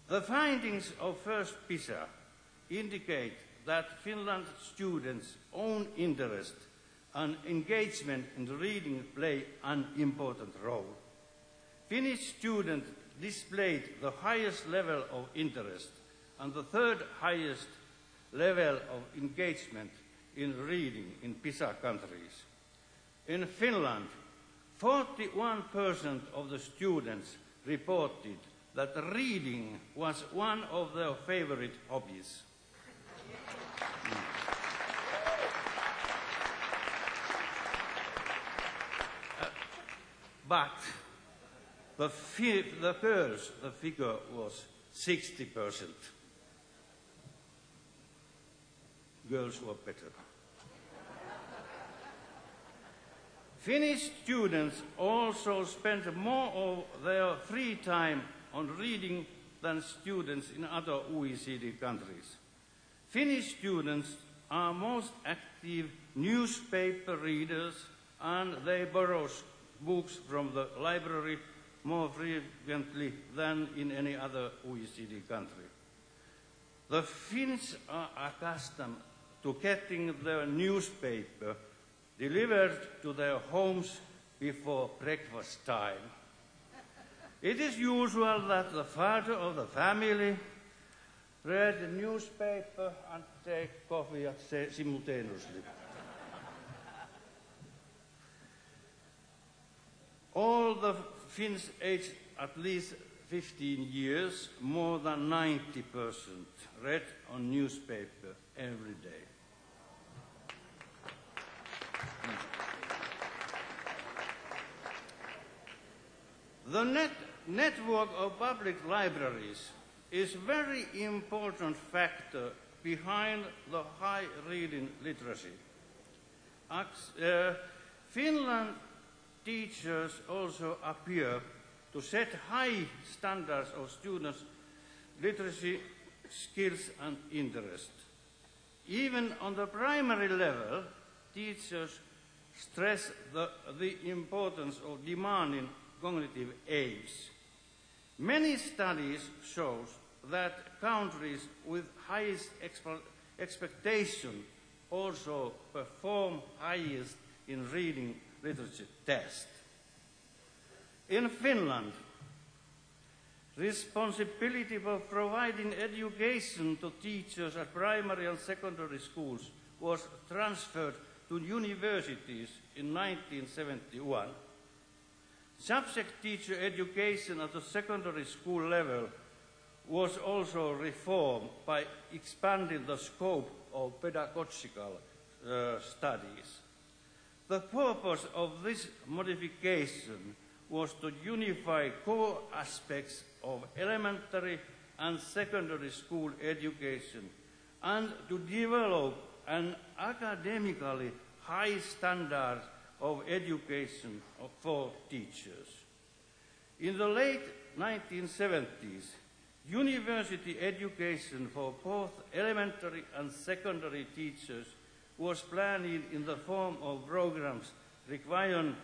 The findings of first PISA indicate that Finland students' own interest and engagement in reading play an important role. Finnish students displayed the highest level of interest and the third highest level of engagement in reading in PISA countries. In Finland, 41% of the students reported that reading was one of their favorite hobbies. But the girls, the figure was 60%. Girls were better. Finnish students also spend more of their free time on reading than students in other OECD countries. Finnish students are most active newspaper readers and they borrow books from the library more frequently than in any other OECD country. The Finns are accustomed to getting their newspaper delivered to their homes before breakfast time. It is usual that the father of the family read the newspaper and take coffee simultaneously. All the Finns aged at least 15 years, more than 90% read on newspaper every day. The network of public libraries is a very important factor behind the high reading literacy. Finland teachers also appear to set high standards of students' literacy skills and interest. Even on the primary level, teachers stress the importance of demanding cognitive aids. Many studies show that countries with highest expectation also perform highest in reading literacy test. In Finland, responsibility for providing education to teachers at primary and secondary schools was transferred to universities in 1971. Subject teacher education at the secondary school level was also reformed by expanding the scope of pedagogical studies. The purpose of this modification was to unify core aspects of elementary and secondary school education and to develop an academically high standard of education for teachers. In the late 1970s, university education for both elementary and secondary teachers was planned in the form of programs requiring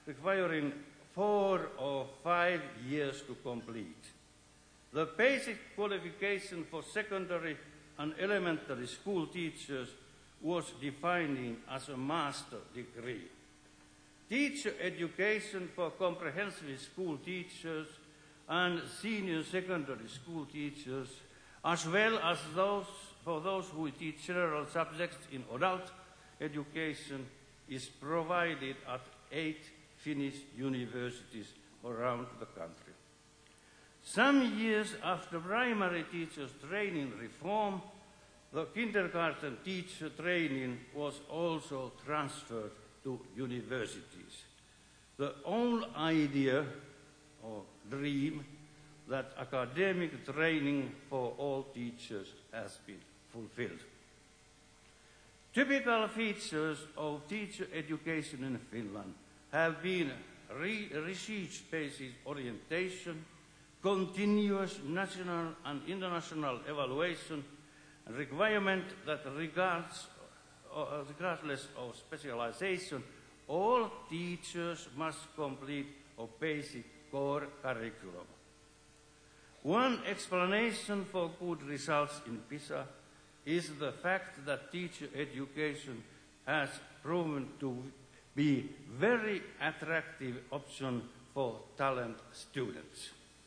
4 or 5 years to complete. The basic qualification for secondary and elementary school teachers was defined as a master degree. Teacher education for comprehensive school teachers and senior secondary school teachers, as well as for those who teach general subjects in adult education, is provided at 8 Finnish universities around the country. Some years after primary teachers' training reform, the kindergarten teacher training was also transferred to universities. The old idea or dream that academic training for all teachers has been fulfilled. Typical features of teacher education in Finland have been research-based orientation, continuous national and international evaluation, and requirement that regardless of specialization, all teachers must complete a basic core curriculum. One explanation for good results in PISA is the fact that teacher education has proven to be a very attractive option for talent students.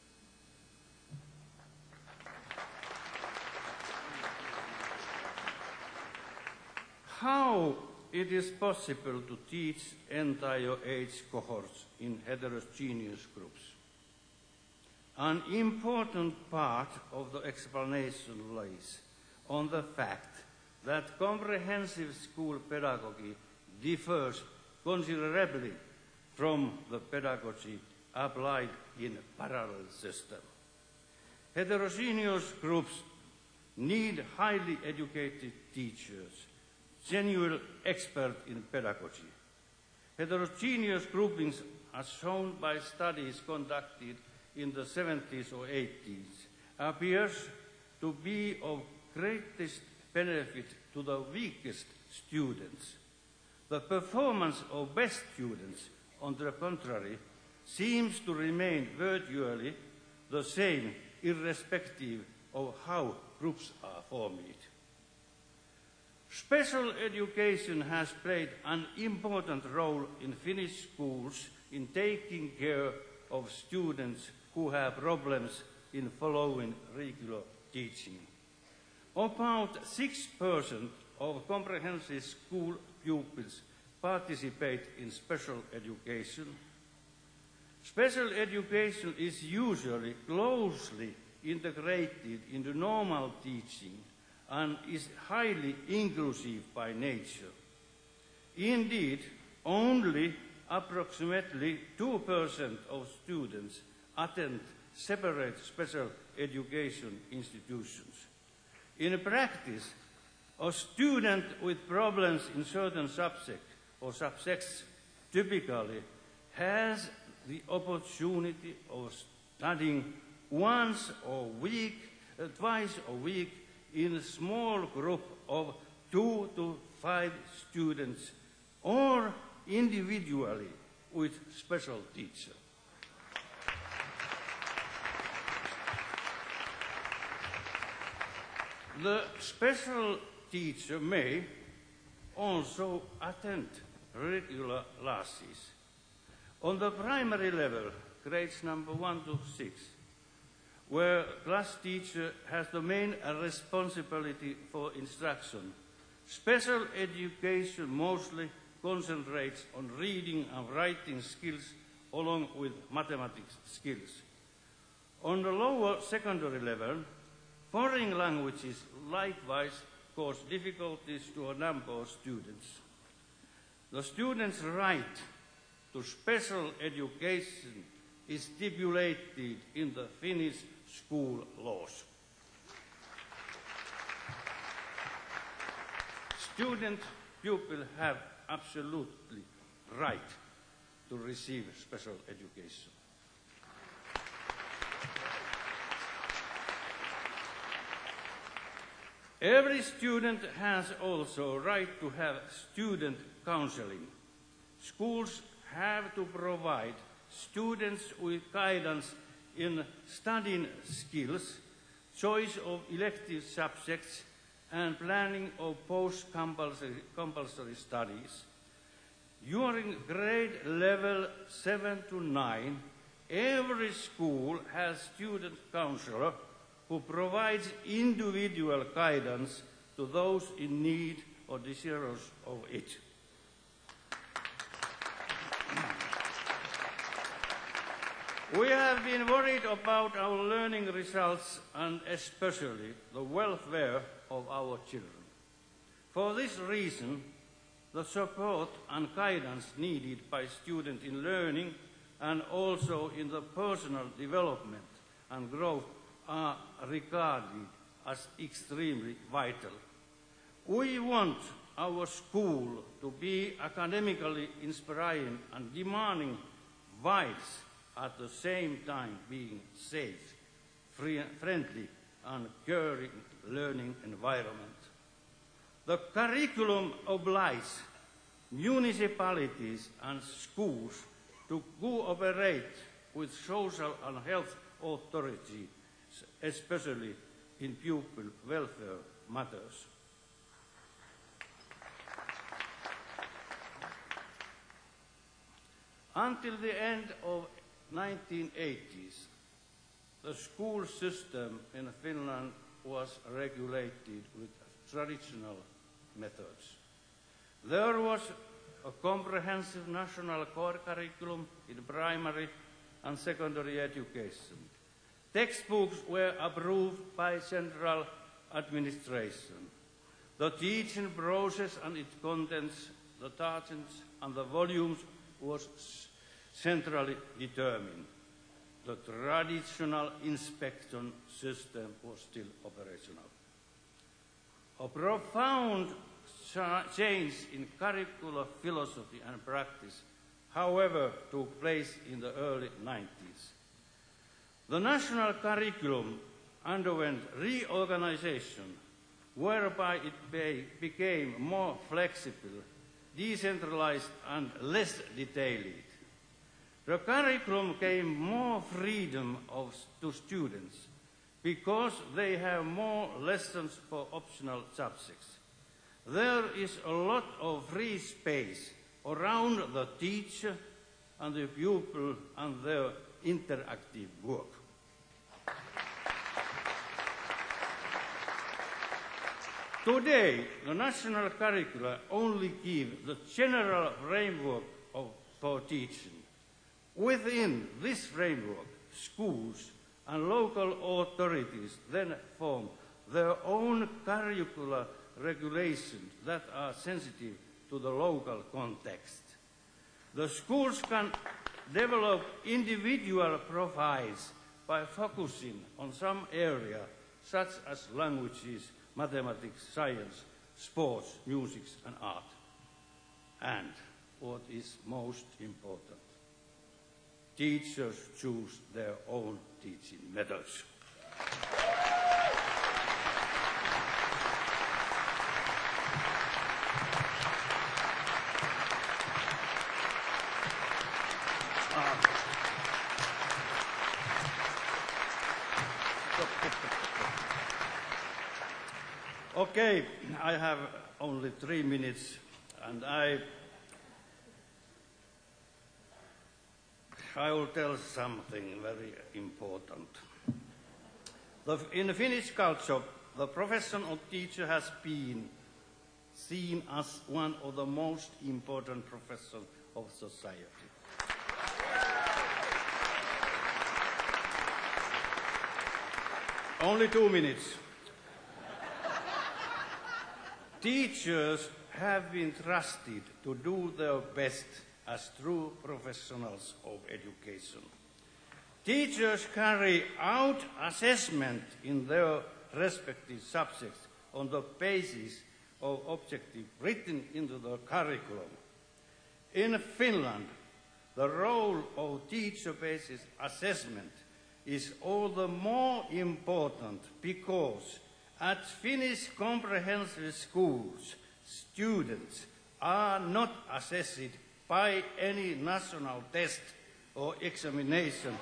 How it is possible to teach entire age cohorts in heterogeneous groups? An important part of the explanation lies on the fact that comprehensive school pedagogy differs considerably from the pedagogy applied in a parallel system. Heterogeneous groups need highly educated teachers, genuine experts in pedagogy. Heterogeneous groupings, as shown by studies conducted in the 70s or 80s, appears to be of greatest benefit to the weakest students. The performance of best students, on the contrary, seems to remain virtually the same, irrespective of how groups are formed. Special education has played an important role in Finnish schools in taking care of students who have problems in following regular teaching. About 6% of comprehensive school pupils participate in special education. Special education is usually closely integrated into normal teaching and is highly inclusive by nature. Indeed, only approximately 2% of students attend separate special education institutions. In practice, a student with problems in certain subject or subjects typically has the opportunity of studying twice a week in a small group of 2 to 5 students or individually with special teacher. The special teacher may also attend regular classes. On the primary level, grades number 1 to 6, where class teacher has the main responsibility for instruction, special education mostly concentrates on reading and writing skills along with mathematics skills. On the lower secondary level, foreign languages likewise cause difficulties to a number of students. The students' right to special education is stipulated in the Finnish school laws. Student pupils have absolutely right to receive special education. Every student has also a right to have student counseling. Schools have to provide students with guidance in studying skills, choice of elective subjects, and planning of post-compulsory studies. During grade level 7 to 9, every school has student counselor who provides individual guidance to those in need or desirous of it. We have been worried about our learning results and especially the welfare of our children. For this reason, the support and guidance needed by students in learning and also in the personal development and growth are regarded as extremely vital. We want our school to be academically inspiring and demanding whilst at the same time being safe, friendly and caring learning environment. The curriculum obliges municipalities and schools to cooperate with social and health authorities especially in pupil welfare matters. Until the end of 1980s, the school system in Finland was regulated with traditional methods. There was a comprehensive national core curriculum in primary and secondary education. Textbooks were approved by central administration. The teaching process and its contents, the targets and the volumes was centrally determined. The traditional inspection system was still operational. A profound change in curricular philosophy and practice, however, took place in the early 90s. The national curriculum underwent reorganization, whereby it became more flexible, decentralized and less detailed. The curriculum gave more freedom to students because they have more lessons for optional subjects. There is a lot of free space around the teacher and the pupil and their interactive work. Today, the national curricula only give the general framework for teaching. Within this framework, schools and local authorities then form their own curricular regulations that are sensitive to the local context. The schools can develop individual profiles by focusing on some area, such as languages, mathematics, science, sports, music and art. And what is most important, teachers choose their own teaching methods. Okay, I have only 3 minutes, and I will tell something very important. In Finnish culture, the profession of teacher has been seen as one of the most important professions of society. Only 2 minutes. Teachers have been trusted to do their best as true professionals of education. Teachers carry out assessment in their respective subjects on the basis of objectives written into the curriculum. In Finland, the role of teacher-based assessment is all the more important because at Finnish comprehensive schools, students are not assessed by any national test or examination.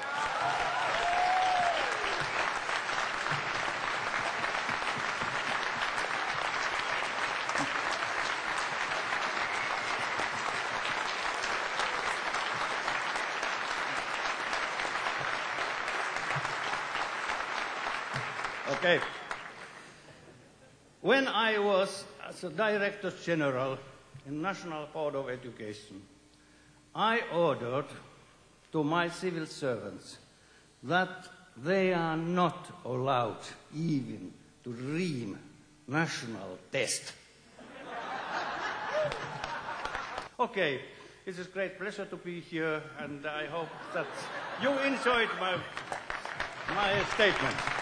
Okay. When I was as a Director General in National Board of Education, I ordered to my civil servants that they are not allowed even to dream national test. Okay, it is a great pleasure to be here, and I hope that you enjoyed my statement.